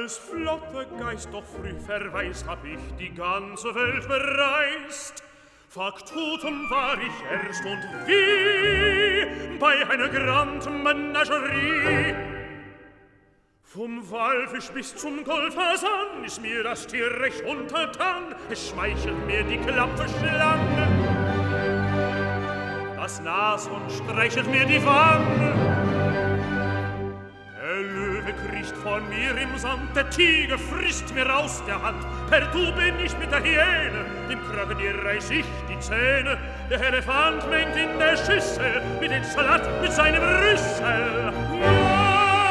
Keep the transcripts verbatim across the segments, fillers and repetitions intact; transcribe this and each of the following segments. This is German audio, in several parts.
Als flotter Geist doch früh verweist, hab ich die ganze Welt bereist. Faktotum war ich erst und wie bei einer Grand Menagerie. Vom Walfisch bis zum Goldfasan ist mir das Tier recht untertan. Es schmeichelt mir die Klapperschlange, das Nashorn streichelt mir die Wange. Der Löwe kriecht von mir im Sand, der Tiger frisst mir aus der Hand. Per Du bin ich mit der Hyäne, dem Krokodil reiß ich die Zähne. Der Elefant mengt in der Schüssel mit dem Salat mit seinem Rüssel. Ja!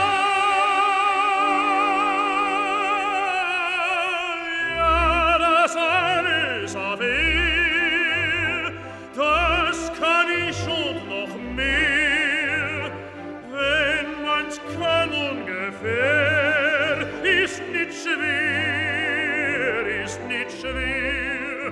Das kann ich und noch mehr, wenn man's kann ungefähr, ist nicht schwer, ist nicht schwer.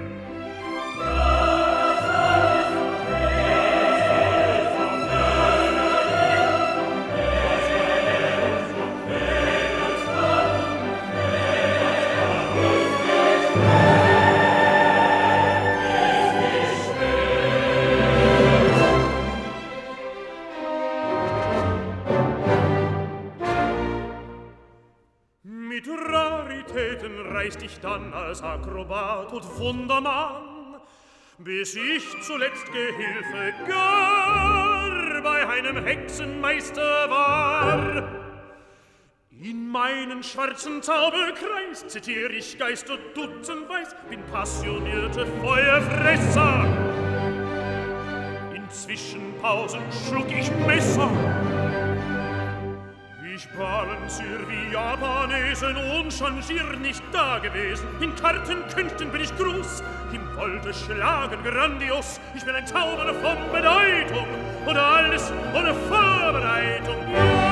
Mit Raritäten reist ich dann als Akrobat und Wundermann, bis ich zuletzt Gehilfe gar bei einem Hexenmeister war. In meinen schwarzen Zauberkreis zitier ich Geist und Dutzendweis, bin passionierte Feuerfresser. In Zwischenpausen schlug ich Messer. Ich balancier wie Japanesen und changier nicht dagewesen. In Kartenkünsten bin ich Gruß, im Wolte schlagen grandios. Ich bin ein Zauberer von Bedeutung und alles ohne Vorbereitung. Ja!